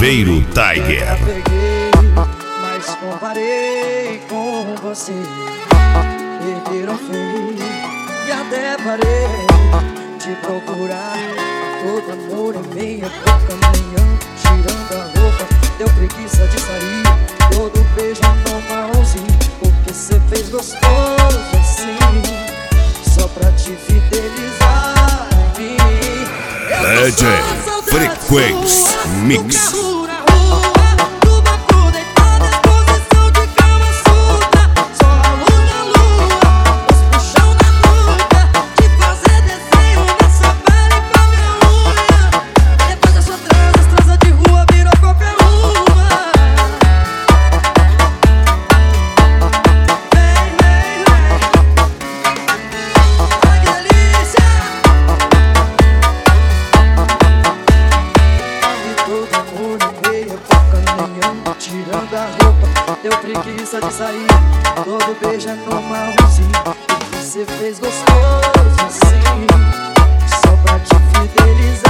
Chaveiro Tiger. Peguei, mas comparei com você. Perderam feio e até parei de procurar. Todo amor é meia boca, manhã, tirando a roupa. Deu preguiça de sair, todo beijo no marronzinho. Porque cê fez gostoso assim, só pra te fidelizar em mim. DJ Frequência Mix. Tirando a roupa, deu preguiça de sair. Todo beijo é no marronzinho. Você fez gostoso assim, só pra te fidelizar.